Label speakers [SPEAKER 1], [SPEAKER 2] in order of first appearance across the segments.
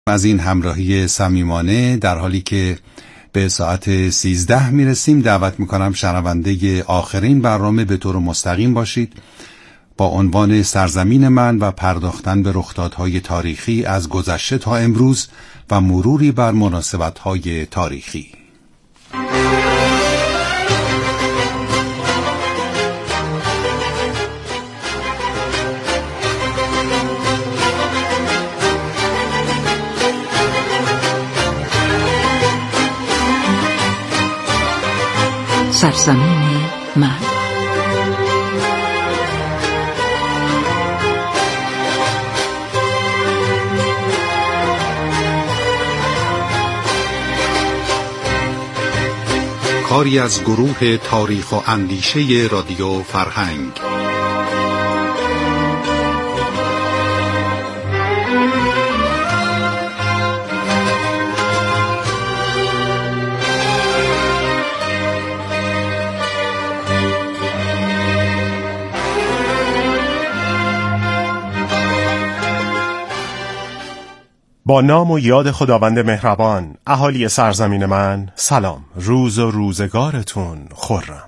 [SPEAKER 1] از این همراهی صمیمانه در حالی که به ساعت 13 میرسیم دعوت میکنم شنونده آخرین برنامه به طور مستقیم باشید با عنوان سرزمین من و پرداختن به رخدادهای تاریخی از گذشته تا امروز و مروری بر مناسبت‌های تاریخی.
[SPEAKER 2] سرزمین من.
[SPEAKER 1] کاری از گروه تاریخ و اندیشه رادیو فرهنگ.
[SPEAKER 3] با نام و یاد خداوند مهربان، اهالی سرزمین من، سلام. روز و روزگارتون خرم.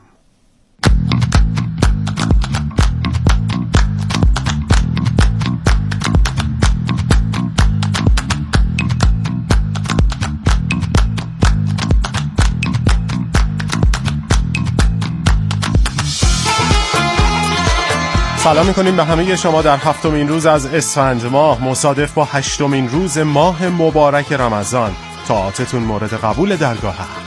[SPEAKER 3] سلام میکنیم به همه شما در 7مین روز از اسفند ماه، مصادف با 8مین روز ماه مبارک رمضان. طاعاتتون مورد قبول درگاه حق.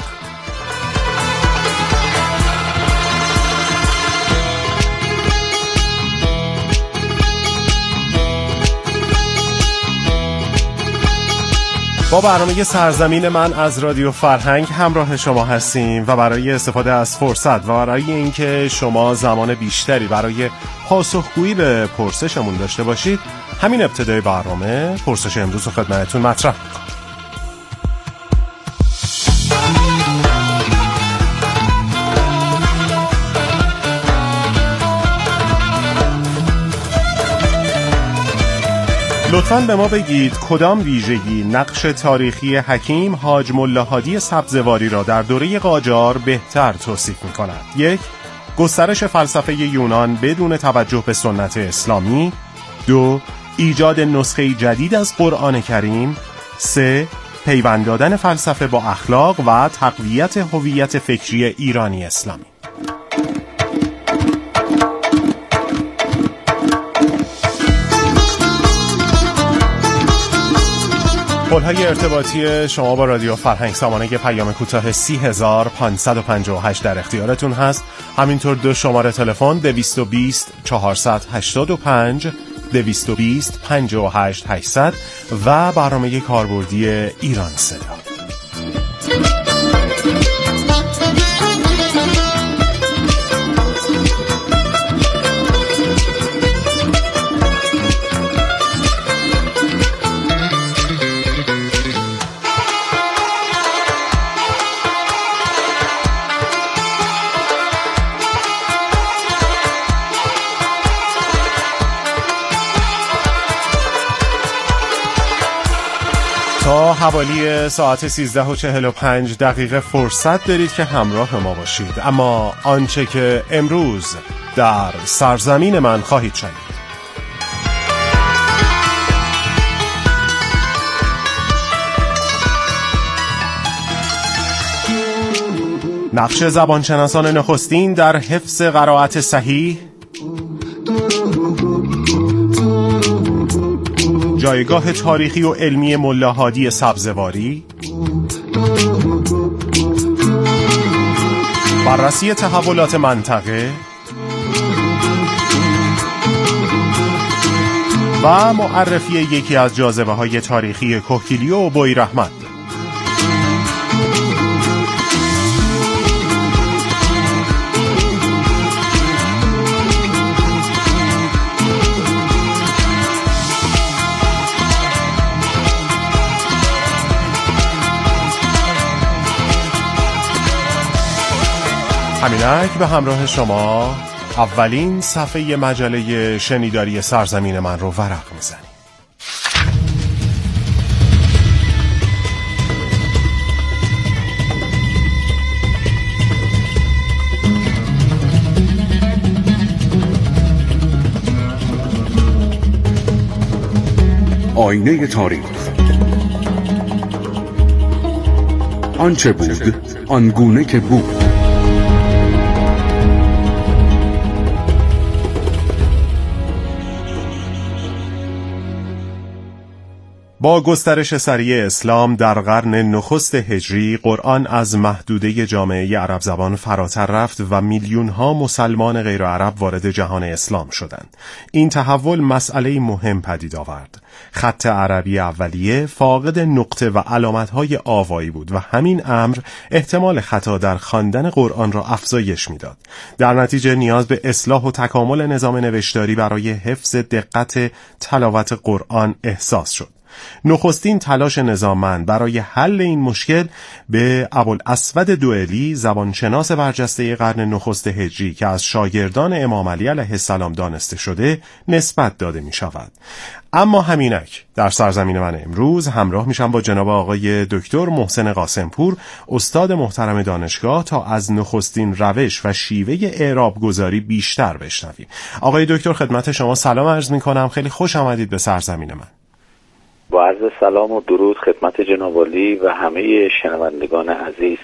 [SPEAKER 3] با برنامه سرزمین من از رادیو فرهنگ همراه شما هستیم و برای استفاده از فرصت و برای اینکه شما زمان بیشتری برای پاسخگویی به پرسشمون داشته باشید، همین ابتدای برنامه پرسش امروز رو خدمتتون مطرح می‌کنم. لطفاً به ما بگید کدام ویژگی نقش تاریخی حکیم حاج ملا هادی سبزواری را در دوره قاجار بهتر توصیف می‌کند؟ 1. گسترش فلسفه یونان بدون توجه به سنت اسلامی. 2. ایجاد نسخه جدید از قرآن کریم. 3. پیوند دادن فلسفه با اخلاق و تقویت هویت فکری ایرانی اسلامی. پل‌های ارتباطی شما با رادیو فرهنگ سامانه پیام کوتاه 30558 در اختیارتون هست. همینطور دو شماره تلفن 220 485 220 58 800 و برنامه کاربردی ایران صدا. تا حوالی ساعت 13:45 فرصت دارید که همراه ما باشید، اما آنچه که امروز در سرزمین من خواهید شنید: نقش زبانشناسان نخستین در حفظ قرائت صحیح، جایگاه تاریخی و علمی ملا هادی سبزواری، بررسی تحولات منطقه و معرفی یکی از جاذبه‌های تاریخی کهگیلو و بویراحمد. همینک به همراه شما اولین صفحه مجله شنیداری سرزمین من رو ورق میزنیم.
[SPEAKER 2] آینه تاریخ. آنچه بود آنگونه که بود.
[SPEAKER 3] با گسترش سریع اسلام در قرن نخست هجری، قرآن از محدوده جامعه عرب زبان فراتر رفت و میلیون‌ها مسلمان غیر عرب وارد جهان اسلام شدند. این تحول مسئله مهم پدید آورد. خط عربی اولیه فاقد نقطه و علامت‌های آوایی بود و همین امر احتمال خطا در خواندن قرآن را افزایش می‌داد. در نتیجه نیاز به اصلاح و تکامل نظام نوشتاری برای حفظ دقت تلاوت قرآن احساس شد. نخستین تلاش نظاممند برای حل این مشکل به ابوالاسود دوئلی، زبانشناس برجسته قرن نخست هجری که از شاگردان امام علی علیه السلام دانسته شده، نسبت داده می شود. اما همینک در سرزمین من امروز همراه میشم با جناب آقای دکتر محسن قاسمپور، استاد محترم دانشگاه، تا از نخستین روش و شیوه اعراب گذاری بیشتر بشنویم. آقای دکتر خدمت شما سلام عرض می کنم. خیلی خوش آمدید به سرزمین من.
[SPEAKER 4] با عرض سلام و درود خدمت جناب عالی و همه شنوندگان عزیز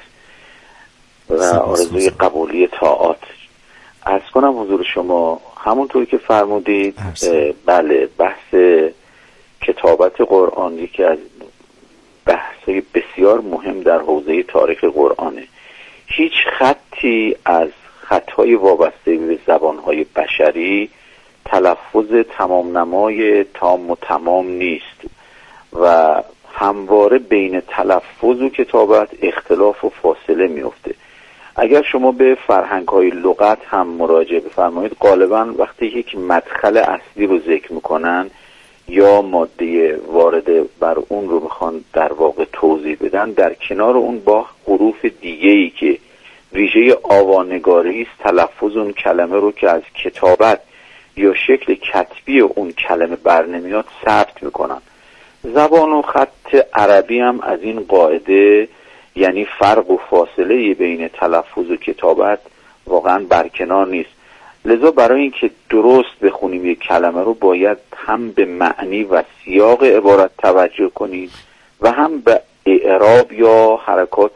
[SPEAKER 4] و آرزوی قبولی طاعات. عرض کنم حضور شما همونطور که فرمودید، بله، بحث کتابت قرآن یکی از بحث‌های بسیار مهم در حوزه تاریخ قرآنه. هیچ خطی از خطهای وابسته به زبانهای بشری تلفظ تمام نمای تام و تمام نیست و همواره بین تلفظ و کتابت اختلاف و فاصله میفته. اگر شما به فرهنگ‌های لغت هم مراجعه بفرمایید، غالباً وقتی یک مدخل اصلی رو ذکر میکنن یا ماده وارد بر اون رو میخوان در واقع توضیح بدن، در کنار اون با حروف دیگه‌ای که ویژه آوانگاری است تلفظ اون کلمه رو که از کتابت یا شکل کتبی اون کلمه برنمیاد ثبت میکنن. زبان و خط عربی هم از این قاعده، یعنی فرق و فاصله بین تلفظ و کتابت واقعا برکنار نیست. لذا برای اینکه درست بخونیم یک کلمه رو باید هم به معنی و سیاق عبارت توجه کنیم و هم به اعراب یا حرکات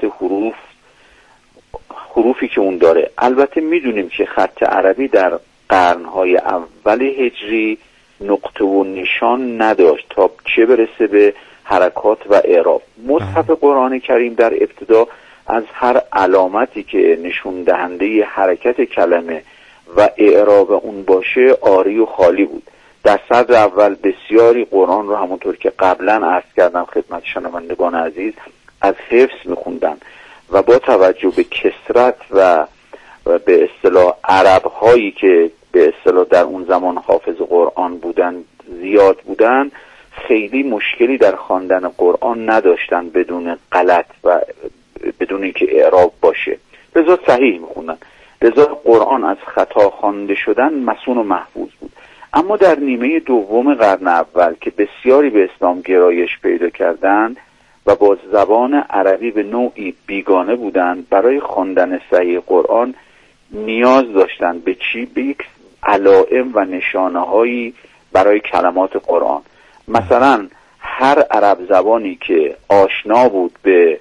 [SPEAKER 4] حروفی که اون داره. البته میدونیم که خط عربی در قرنهای اول هجری نقطه و نشان نداشت تا چه برسه به حرکات و اعراب. مصحف قرآن کریم در ابتدا از هر علامتی که نشون دهنده حرکت کلمه و اعراب اون باشه عاری و خالی بود. در صدر اول بسیاری قرآن رو همونطور که قبلا عرض کردم خدمت شنوندگان عزیز از حفظ میخوندن و با توجه به کثرت و به اصطلاح عرب هایی که به اصطلاح در اون زمان حافظ قرآن بودن زیاد بودن، خیلی مشکلی در خواندن قرآن نداشتن بدون غلط و بدون اینکه اعراب باشه، لذا صحیح میخوندن. لذا قرآن از خطا خوانده شدن مصون و محفوظ بود. اما در نیمه دوم قرن اول که بسیاری به اسلام گرایش پیدا کردند و با زبان عربی به نوعی بیگانه بودند، برای خواندن صحیح قرآن نیاز داشتند به چی؟ به یک علائم و نشانه‌هایی برای کلمات قرآن. مثلا هر عرب زبانی که آشنا بود به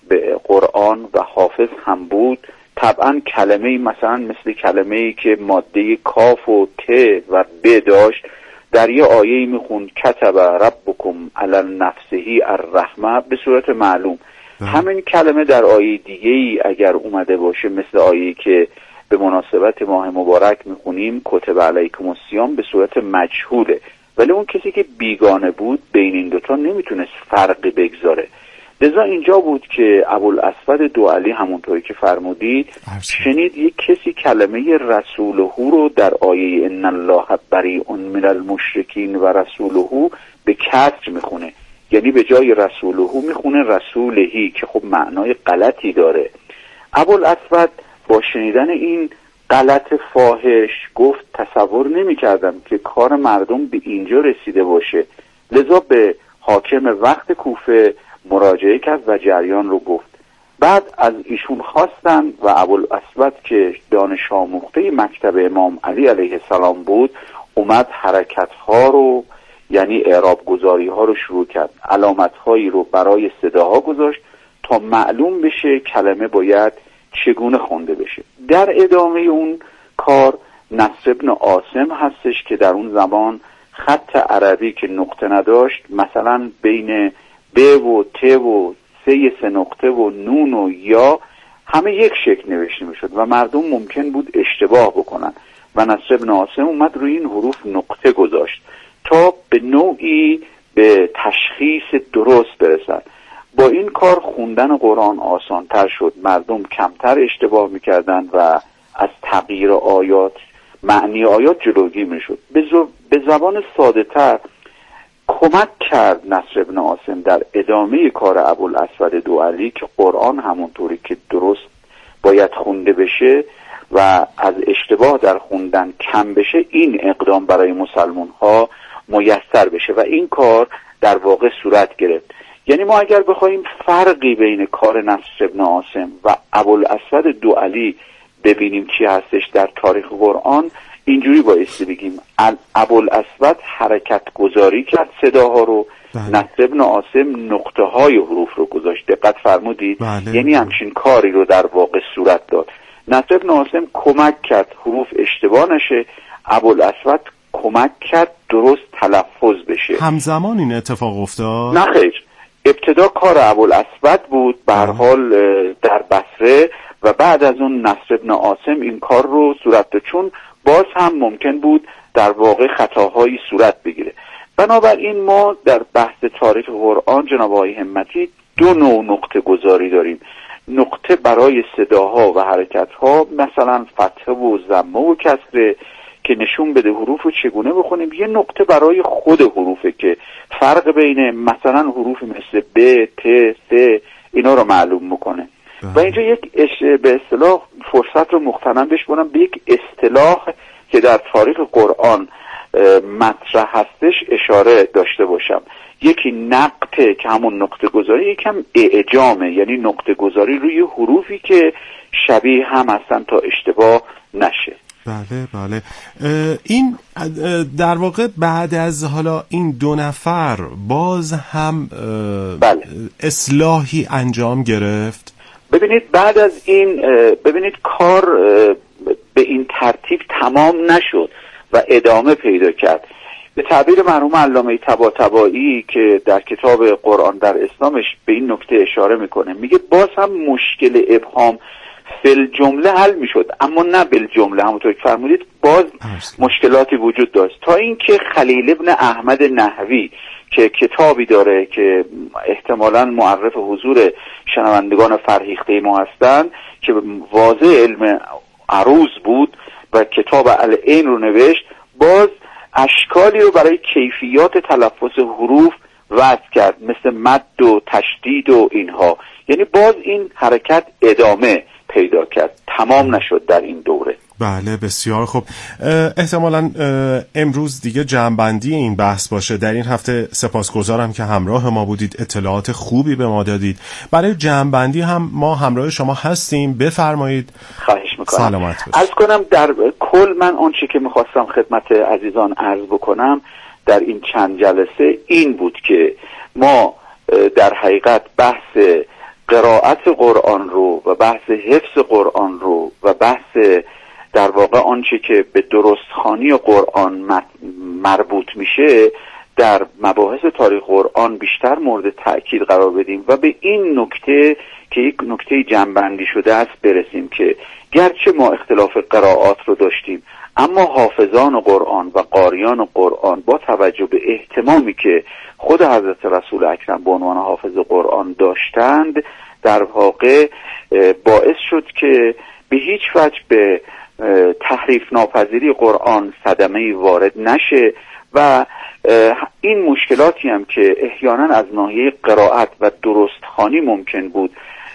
[SPEAKER 4] قرآن و حافظ هم بود، طبعا کلمه‌ای مثلا مثل کلمه‌ای که ماده کاف و ت و ب داشت، در یه آیه‌ای میخوند کتب ربکم علی نفسه الرحمه به صورت معلوم. همین کلمه در آیه دیگه‌ای اگر اومده باشه، مثل آیه‌ای که به مناسبت ماه مبارک میخونیم کتب علیکم الصیام، به صورت مجهوله، ولی اون کسی که بیگانه بود بین این دوتا نمیتونست فرقی بگذاره. لذا اینجا بود که ابوالاسود دوئلی همونطوری که فرمودید شنید یک کسی کلمه رسوله رو در آیه ان الله بریء من المشرکین و رسوله به کسر میخونه، یعنی به جای رسوله میخونه رسولهی که خب معنای غلطی داره. ابوالاسود با شنیدن این غلط فاحش گفت تصور نمی کردم که کار مردم به اینجا رسیده باشه. لذا به حاکم وقت کوفه مراجعه کرد و جریان رو گفت. بعد از ایشون خواستن و ابوالاسود که دانش آموخته مکتب امام علی علیه السلام بود اومد حرکت‌ها رو یعنی اعراب گذاری ها رو شروع کرد، علامت هایی رو برای صداها گذاشت تا معلوم بشه کلمه باید چگونه خونده بشه. در ادامه اون کار نصر ابن عاصم هستش که در اون زمان خط عربی که نقطه نداشت، مثلا بین ب و ت و سه نقطه و نون و یا همه یک شکل نوشته میشد و مردم ممکن بود اشتباه بکنن و نصر ابن عاصم اومد روی این حروف نقطه گذاشت تا به نوعی به تشخیص درست برسن. با این کار خوندن قرآن آسانتر شد، مردم کمتر اشتباه میکردن و از تغییر آیات، معنی آیات جلوگیری میشد. به زبان ساده تر کمک کرد نصر ابن عاصم در ادامه کار ابوالاسود دوئلی که قرآن همونطوری که درست باید خونده بشه و از اشتباه در خوندن کم بشه، این اقدام برای مسلمان ها میسر بشه و این کار در واقع صورت گرفت. یعنی ما اگر بخوایم فرقی بین کار نصر ابن عاصم و ابوالاسود دوئلی ببینیم چی هستش در تاریخ قرآن، اینجوری بایستی بگیم ابوالاسود حرکت گذاری کرد صداها رو، نصر ابن عاصم نقطه های حروف رو گذاشت. دقت فرمودید؟ یعنی همچین کاری رو در واقع صورت داد. نصر ابن عاصم کمک کرد حروف اشتباه نشه، ابوالاسود کمک کرد درست تلفظ بشه.
[SPEAKER 3] همزمان این اتفاق افتاد؟
[SPEAKER 4] نه خیر، ابتدا کار ابوالاسود بود به هر حال در بصره و بعد از اون نصر ابن عاصم این کار رو صورت داد، چون باز هم ممکن بود در واقع خطاهایی صورت بگیره. بنابراین ما در بحث تاریخ قرآن جناب آقای همتی دو نوع نقطه گذاری داریم. نقطه برای صداها و حرکتها، مثلا فتحه و ضمه و کسره که نشون بده حروف رو چگونه بخونیم. یه نقطه برای خود حروفه که فرق بین مثلا حروف مثل ب، ت، س اینا رو معلوم میکنه. و اینجا یک به اصطلاح فرصت رو مغتنم بشمونم به یک اصطلاح که در تاریخ قرآن مطرح هستش اشاره داشته باشم. یکی نقطه که همون نقطه گذاری، یکم اعجامه، یعنی نقطه گذاری روی حروفی که شبیه هم هستن تا اشتباه نشه.
[SPEAKER 3] بله بله. این در واقع بعد از حالا این دو نفر باز هم
[SPEAKER 4] بله.
[SPEAKER 3] اصلاحی انجام گرفت.
[SPEAKER 4] ببینید بعد از این کار به این ترتیب تمام نشد و ادامه پیدا کرد. به تعبیر مرحوم علامه طباطبایی که در کتاب قرآن در اسلامش به این نکته اشاره میکنه، میگه باز هم مشکل ابهام فل جمله حل میشد، اما نه بل جمله. همونطور که فرمودید باز مشکلاتی وجود داشت تا اینکه خلیل ابن احمد نحوی که کتابی داره که احتمالاً معرف حضور شنوندگان فرهیخته ما هستند که واضح علم عروض بود و کتاب العین رو نوشت، باز اشکالی رو برای کیفیات تلفظ حروف وضع کرد، مثل مد و تشدید و اینها. یعنی باز این حرکت ادامه پیدا کرد، تمام نشد در این دوره.
[SPEAKER 3] بله بسیار خوب. احتمالاً امروز دیگه جمع‌بندی این بحث باشه. در این هفته سپاسگزارم که همراه ما بودید، اطلاعات خوبی به ما دادید. برای جمع‌بندی هم ما همراه شما هستیم، بفرمایید.
[SPEAKER 4] خواهش میکنم.
[SPEAKER 3] سلامت باشید.
[SPEAKER 4] عرض کنم در کل من آنچه که میخواستم خدمت عزیزان عرض بکنم در این چند جلسه این بود که ما در حقیقت بحث قرائت قرآن رو و بحث حفظ قرآن رو و بحث در واقع آنچه که به درستخوانی قرآن مربوط میشه در مباحث تاریخ قرآن بیشتر مورد تأکید قرار بدیم و به این نکته که یک نکته جمع‌بندی شده است برسیم که گرچه ما اختلاف قرائات رو داشتیم، اما حافظان قرآن و قاریان قرآن با توجه به اهتمامی که خود حضرت رسول اکرم به عنوان حافظ قرآن داشتند، در واقع باعث شد که به هیچ وجه به تحریف ناپذیری قرآن صدمه‌ای وارد نشه و این مشکلاتی هم که احیانا از ناحیه قرائت و درستخوانی ممکن بود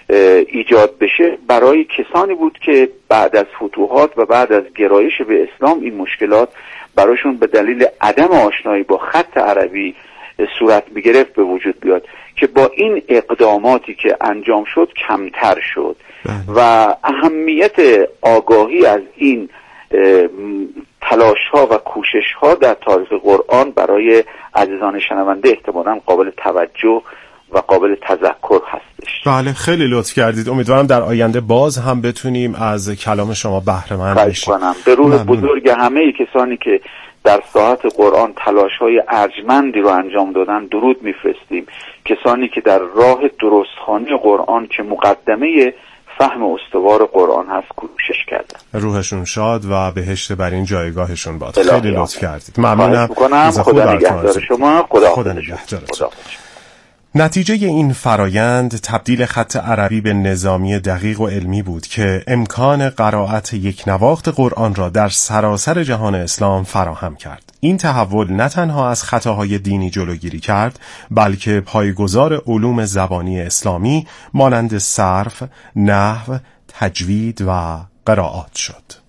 [SPEAKER 4] ایجاد بشه برای کسانی بود که بعد از فتوحات و بعد از گرایش به اسلام این مشکلات براشون به دلیل عدم آشنایی با خط عربی صورت میگرفت به وجود بیاد، که با این اقداماتی که انجام شد کمتر شد و اهمیت آگاهی از این تلاش‌ها و کوشش‌ها در تاریخ قرآن برای عزیزان شنونده احتمالاً قابل توجه و قابل تذکر هستش.
[SPEAKER 3] بله، خیلی لطف کردید. امیدوارم در آینده باز هم بتونیم از کلام شما بهره مند بشیم.
[SPEAKER 4] به روح بزرگ همه کسانی که در ساحت قرآن تلاش‌های ارجمندی رو انجام دادن درود میفرستیم. کسانی که در راه درستخوانی قرآن که مقدمه فهم استوار قرآن هست کوشش کردن.
[SPEAKER 3] روحشون شاد و بهشت بر این جایگاهشون باد. خیلی لطف کردید. ممنونم.
[SPEAKER 4] خدا نگهدار شما.
[SPEAKER 3] خدا نگهدارتون. نتیجه این فرایند تبدیل خط عربی به نظامی دقیق و علمی بود که امکان قرائت یک نواخت قرآن را در سراسر جهان اسلام فراهم کرد. این تحول نه تنها از خطاهای دینی جلوگیری کرد، بلکه پایه‌گذار علوم زبانی اسلامی مانند صرف، نحو، تجوید و قرائات شد.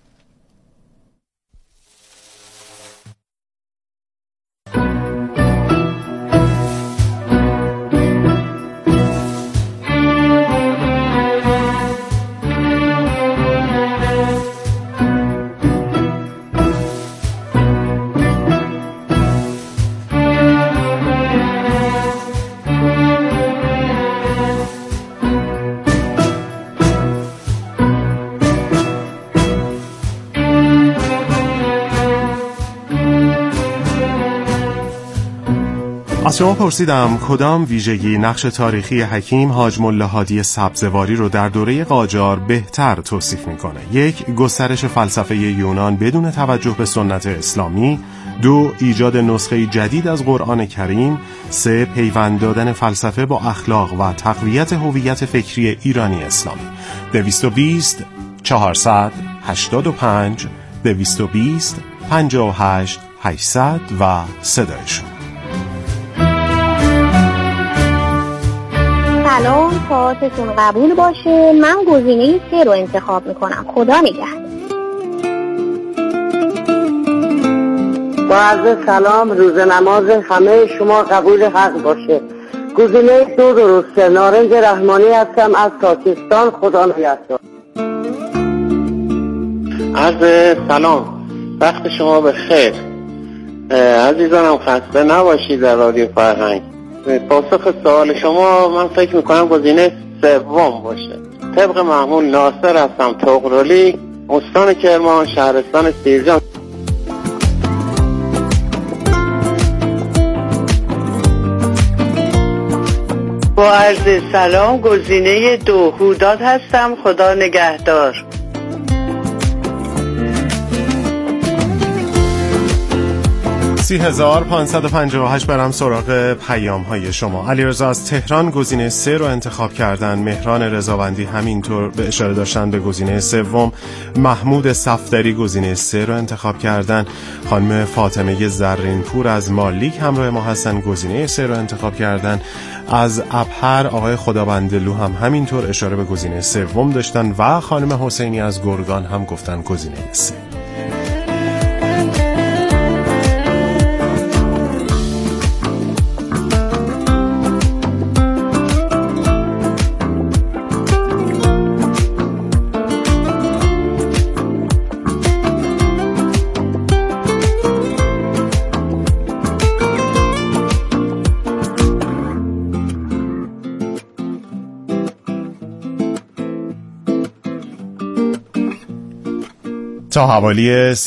[SPEAKER 3] از شما پرسیدم کدام ویژگی نقش تاریخی حکیم حاج ملا هادی سبزواری رو در دوره قاجار بهتر توصیف میکنه؟ 1. گسترش فلسفه یونان بدون توجه به سنت اسلامی. 2. ایجاد نسخه جدید از قرآن کریم. 3. پیوند دادن فلسفه با اخلاق و تقویت هویت فکری ایرانی اسلامی. 220 485 220 58 800 و صدایشون.
[SPEAKER 5] سلام، پاستون قبول باشه. من گزینه 3 رو انتخاب میکنم. خدا نگهدار.
[SPEAKER 6] با عرض سلام، روز نماز همه شما قبول حق باشه. گزینه 2 درسته. نارنج رحمانی هستم از پاکستان. خدا نگهدار.
[SPEAKER 7] عرض سلام، وقت شما بخیر. عزیزانم خسته نباشید. در رادیو فرهنگ پاسخ سوال شما من فکر میکنم گزینه 3 باشه. طبق معمول ناصر هستم، طغرالی، استان کرمان، شهرستان سیرجان.
[SPEAKER 8] با عرض سلام، گزینه 2 هوداد هستم. خدا نگهدار.
[SPEAKER 3] 3558 برم سراغ پیام های شما. علیرضا از تهران گزینه 3 رو انتخاب کردن. مهران رضاوندی همینطور به اشاره داشتن به گزینه 3. محمود صفدری گزینه 3 رو انتخاب کردن. خانم فاطمه زرینپور از مالیک همراه ما هستن، گزینه 3 رو انتخاب کردن. از ابهر آقای خدابندلو هم همینطور اشاره به گزینه 3 داشتن و خانم حسینی از گرگان هم گفتن گزینه 3. تا حوالی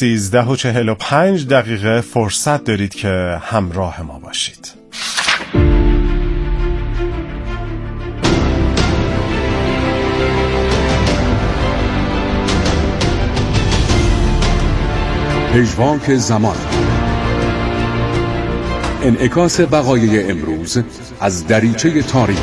[SPEAKER 3] 13:45 فرصت دارید که همراه ما باشید.
[SPEAKER 2] پژواک زمان، انعکاس وقایع امروز از دریچه تاریخ.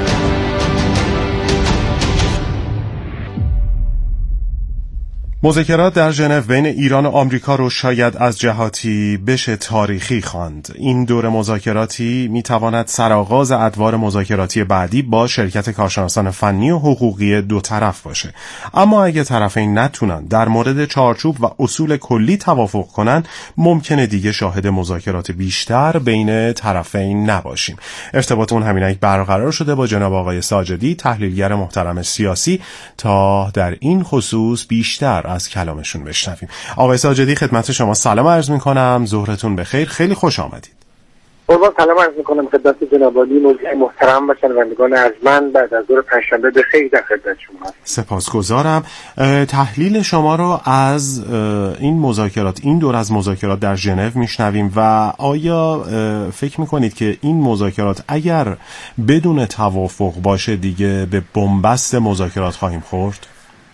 [SPEAKER 3] مذاکرات در ژنو بین ایران و آمریکا رو شاید از جهاتی بشه تاریخی خواند. این دور مذاکراتی میتواند سرآغاز ادوار مذاکراتی بعدی با شرکت کارشناسان فنی و حقوقی دو طرف باشه. اما اگه طرفین نتونن در مورد چارچوب و اصول کلی توافق کنن، ممکنه دیگه شاهد مذاکرات بیشتر بین طرفین نباشیم. ارتباط اون همینک برقرار شده با جناب آقای ساجدی، تحلیلگر محترم سیاسی، تا در این خصوص بیشتر از کلامشون بشنویم. آقای ساجدی خدمت شما سلام عرض میکنم، ظهرتون بخیر، خیلی خوش آمدید.
[SPEAKER 9] قربان سلام عرض میکنم خدمت جناب عالی موضوع محترم و شنوندگان ارجمند. بعد از ظهر پنجشنبه بخیر در خدمت شما.
[SPEAKER 3] سپاسگزارم. تحلیل شما رو از این مذاکرات، این دور از مذاکرات در ژنو میشنویم و آیا فکر میکنید که این مذاکرات اگر بدون توافق باشه دیگه به بنبست مذاکرات خواهیم خورد؟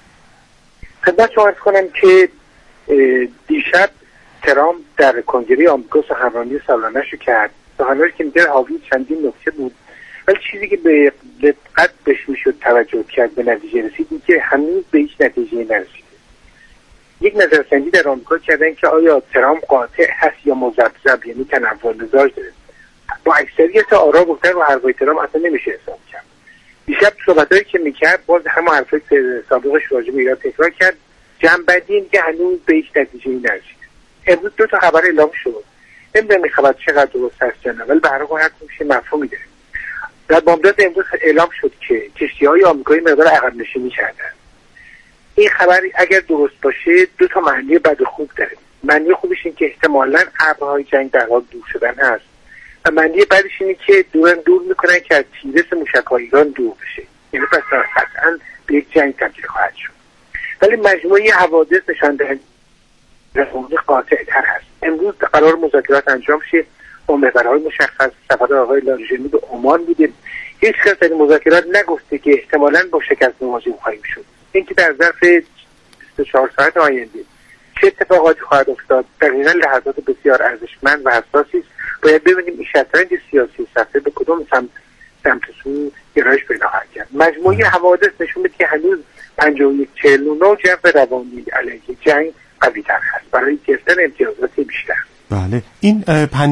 [SPEAKER 9] خدمت شما عرض کنم که دیشب ترامپ در کنگره آمریکا سخنرانی سالانه‌شو کرد. سخنرانی که در حاوی چندین نکته بود، ولی چیزی که به دقت بهش میشد توجه کرد به نتیجه رسید این که هنوز به هیچ نتیجه نرسیده. یک نظرسنجی در آمریکا کردن که آیا ترامپ قاطع هست یا مذبذب، یعنی تنوع مزاج داره. با اکثریت آرا گفتن رو حرفای ترامپ اصلا نمیشه حساب کرد. دیشب صحبتایی که میکرد باز همون حرفای سابقش راجع به ایران تکرار کرد. جنبندی این که هنوز به هیچ نتیجه نرسیده. امروز 2 تا خبر اعلام شد. نمیدونم این خبر چقدر درست هست یا نه، ولی به هر حال میشه مفهومی داره. در بامداد امروز اعلام شد که کشتی‌های آمریکایی مقدار عقب نشینی کردن. این خبر اگر درست باشه 2 تا معنی بد و خوب داره. معنی خوبش این که احتمالاً ابرهای جنگ در حال دور شدن هست و معنی بدش اینه که دور میکنن که از تیرس موشک‌های ایران دور بشه. یعنی پس قطعاً به یک جنگ تبدیل خواهد شد. ولی مجموعه حوادث نشان دهنده رسانه‌ای قاطع‌تر هست. امروز قرار مذاکرات انجام شه با محورهای مشخص. سفر آقای لاریجانی به عمان بوده. هیچ کس در مذاکرات نگفته که احتمالاً با شکست مواجه خواهیم شد. اینکه در ظرف 24 ساعت آینده چه اتفاقاتی خواهد افتاد در این لحظات بسیار ارزشمند و حساسی است. باید ببینیم این شطرنج سیاسی صفحه به کدوم سمت سو گرایش پیدا خواهد کرد. مجموعه حوادث نشون میده که هنوز 51-49 جو روانی علیه جنگ قوی‌تر هست برای گرفتن امتیازات بیشتر.
[SPEAKER 3] بله، این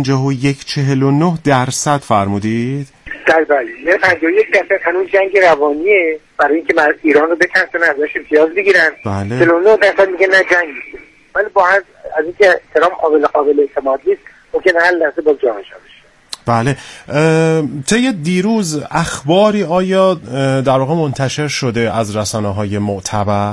[SPEAKER 3] 51-49% فرمودید؟
[SPEAKER 9] بله، 51% هنوز جنگ روانیه برای اینکه ایران رو بکنسن ازش امتیاز بگیرن.
[SPEAKER 3] بله.
[SPEAKER 9] 49% میگه نه جنگ نیست. ولی با از اینکه ترامپ قابل اعتماد نیست ممکنه هر لحظه با جا بشه.
[SPEAKER 3] بله. طی دیروز اخباری آیا در واقع منتشر شده از رسانه‌های معتبر؟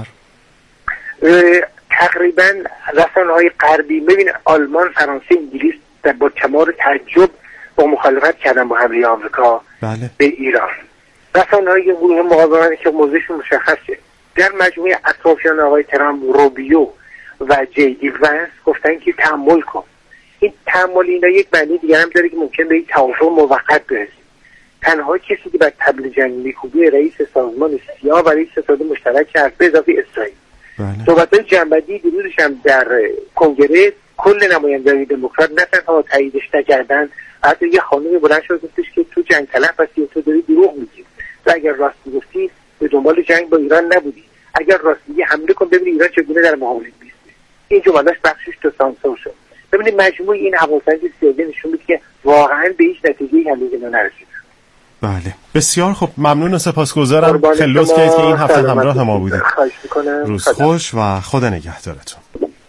[SPEAKER 9] تقریبا رسانه‌های غربی، ببین آلمان، فرانسه، انگلیس با کمال تعجب با مخالفت کردن با حمله آمریکا
[SPEAKER 3] بله.
[SPEAKER 9] به ایران. رسانه‌های گروه مقاومت که موضوعشون مشخصه در مجموعه اطرافیان آقای ترامپ، روبیو و جیدی ونس گفتن که تحمل کن. این تحمل اینا یک معنی دیگه هم داره که ممکن به یک توافق موقت برسیم. تنها کسی که بر طبل جنگ میکوبه رئیس سازمان سیا و رئیس ستاد مشترک کرد به اضافه اسرائیل.
[SPEAKER 3] بله.
[SPEAKER 9] صحبت‌های جنبندی دیروزش هم در کنگره کل نمایندگان دموکرات نه تنها تاییدش نکردن، حتی یه خانمی بلند شد گفتش که تو جنگ طلب هستی و تو داری دروغ میگی. تو اگر راست میگفتی به دنبال جنگ با ایران نبودی. اگر راست میگی حمله کن ببین ایران چگونه در مقابل میسته. این جمله‌اش بخشش تو سانسور شد. ببینید مجموع این حواسنج سیاسی نشون میده که واقعا به هیچ نتیجه‌ای هنوز نرسیده.
[SPEAKER 3] بله، بسیار خب، ممنون و سپاسگزارم. خیلی لطف کردید که این هفته همراه ما بودید. روز خوش و خدا نگهدارتون.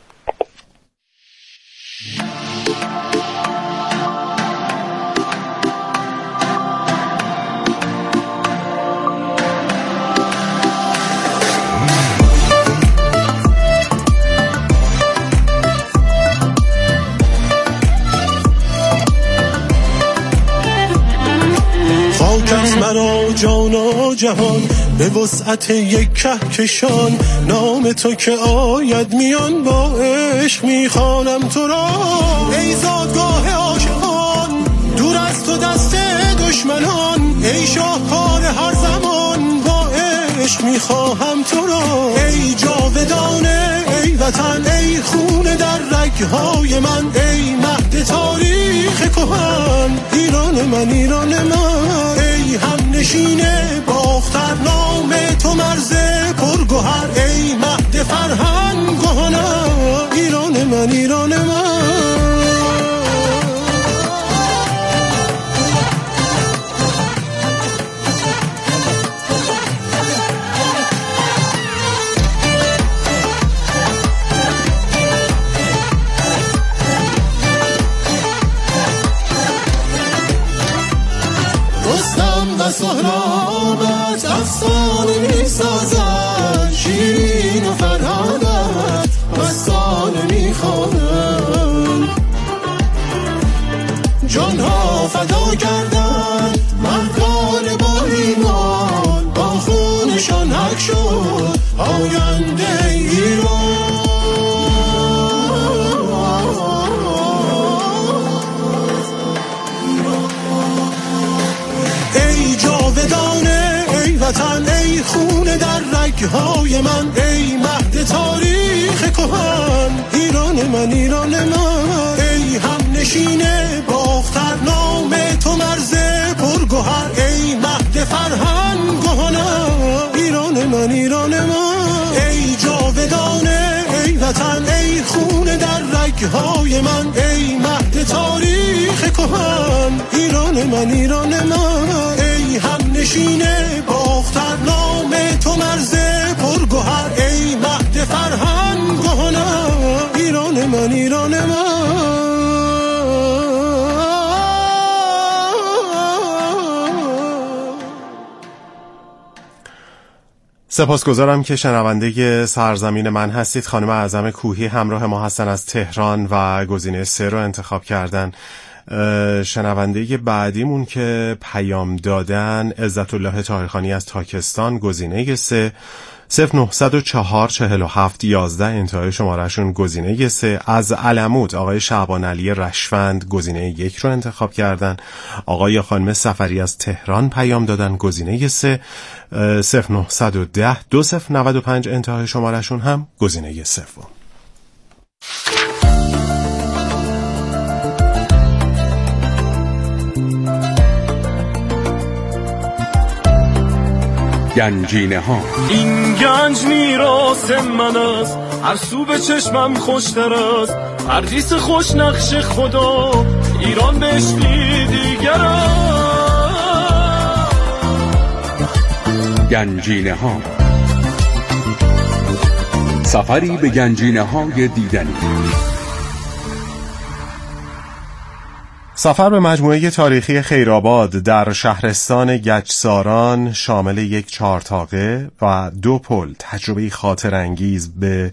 [SPEAKER 10] مرا جان و جهان به وسعت یک کهکشان، نام تو که آید میان با عشق میخوانم تو را. ای زادگاه عاشقان دور از تو دست دشمنان، ای شاهکار هر زمان با عشق میخواهم تو را. ای جاودانه ای وطن، ای خون در رگهای من، ای مهد تاریخ کهن، ایران من ایران من. ای هم نشینه باختر نام تو مرز پرگوهر، ای مهد فرهنگ و هنر، ایران من ایران من. سهرابت افسانه می سازد، شیرین و فرهادت رگ‌های من، ای مهد تاریخ کهن. ایران من، ایران من، ای هم نشینه باختر، نام تو مرز پرگوهر، ای مهد فرهنگانم. ایران من، ایران من، ای جاودانه، ای وطن، ای خون در رگ‌های من، ای مهد تاریخ کهن. ایران من، ایران من، ای هم نشینه باختر، نام تو مرز پرگوهر، ای مهد فرهنگانم. ایران من، ایران من.
[SPEAKER 3] سپاسگزارم که شنونده سرزمین من هستید. خانم اعظم کوهی همراه ما هستن از تهران و گزینه 3 رو انتخاب کردن. شنونده بعدیمون که پیام دادن عزت الله طاهرخانی از تاکستان، گزینه 3. 0904 47 11 انتهای شمارهشون گزینه 3. از علمود آقای شعبان علی رشفند گزینه 1 رو انتخاب کردن. آقای یا خانم سفری از تهران پیام دادن، گزینه 3. 0910 2095 انتهای شمارهشون هم گزینه 3.
[SPEAKER 2] گنجینه ها.
[SPEAKER 11] این گنج میراث من است، هر سو به چشمم خوشتر است، پردیس خوش نقش خدا، ایران به عشقی دیگر است.
[SPEAKER 2] گنجینه ها، سفری به گنجینه های دیدنی.
[SPEAKER 3] سفر به مجموعه تاریخی خیرآباد در شهرستان گچساران شامل یک 4 طاقه و 2 پل تجربه خاطر انگیز به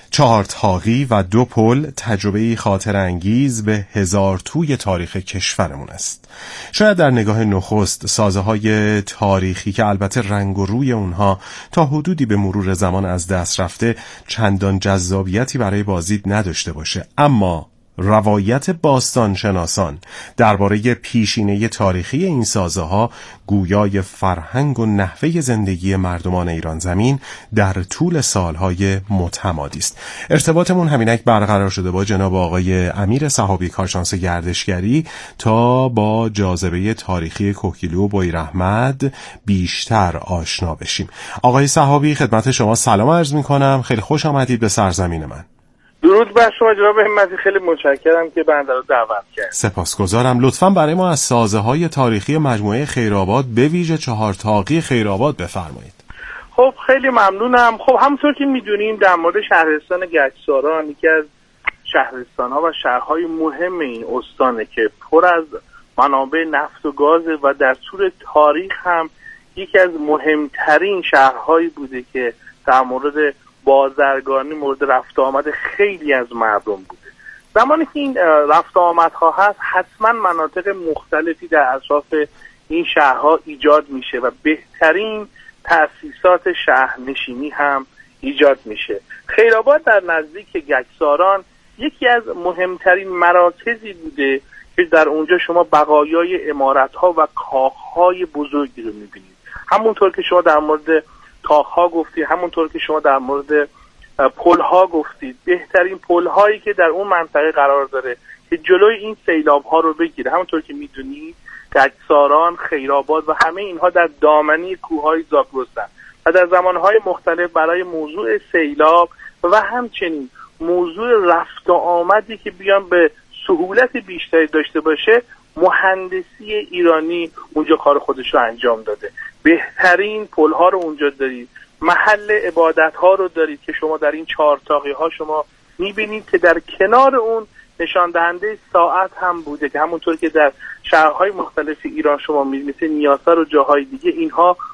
[SPEAKER 3] 4 طاقی و 2 پل تجربه خاطر انگیز به 1000 توی تاریخ کشورمون است. شاید در نگاه نخست سازه‌های تاریخی که البته رنگ و روی اونها تا حدودی به مرور زمان از دست رفته چندان جذابیتی برای بازدید نداشته باشه، اما روایت باستانشناسان درباره پیشینه تاریخی این سازه‌ها گویای فرهنگ و نحوه زندگی مردمان ایران زمین در طول سالهای متمادی است. ارتباطمون همینک برقرار شده با جناب آقای امیر صحابی کارشناس گردشگری تا با جاذبه تاریخی کوهگیلو و بویراحمد بیشتر آشنا بشیم. آقای صحابی خدمت شما سلام عرض می‌کنم. خیلی خوش آمدید به سرزمین من.
[SPEAKER 12] درود بر شما جناب همتی، خیلی متشکرم که بنده رو دعوت کردید.
[SPEAKER 3] سپاسگزارم. لطفاً برای ما از سازه‌های تاریخی مجموعه خیرآباد به ویژه 4 طاقی خیرآباد بفرمایید.
[SPEAKER 12] خب خیلی ممنونم. خب همونطور که میدونیم در مورد شهرستان گچساران، یکی از شهرستان‌ها و شهرهای مهم این استانه که پر از منابع نفت و گاز و در طول تاریخ هم یکی از مهمترین شهرهایی بوده که در مورد بازرگانی مورد رفت آمد خیلی از مردم بوده. زمانی که این رفت آمدها هست حتما مناطق مختلفی در اطراف این شهرها ایجاد میشه و بهترین تأسیسات شهرنشینی هم ایجاد میشه. خیرآباد در نزدیک گچساران یکی از مهمترین مراکزی بوده که در اونجا شما بقایای عمارت‌ها و کاخ‌های بزرگی رو میبینید. همونطور که شما در مورد کاخ‌ها گفتید، همونطور که شما در مورد پل‌ها گفتید، بهترین پل‌هایی که در اون منطقه قرار داره که جلوی این سیلاب‌ها رو بگیره. همونطور که میدونید گچساران، خیرآباد و همه اینها در دامنه کوه‌های زاگرسن و در زمانهای مختلف برای موضوع سیلاب و همچنین موضوع رفت و آمدی که بیان به سهولت بیشتری داشته باشه، مهندسی ایرانی اونجا کار خودش رو انجام داده. بهترین پل‌ها رو اونجا دارید، محل عبادت‌ها رو دارید که شما در این 4 طاقی‌ها شما می‌بینید که در کنار اون نشان دهنده ساعت هم بوده که همونطور که در شهرهای مختلف ایران شما می‌بینید، نیاسر و جاهای دیگه اینها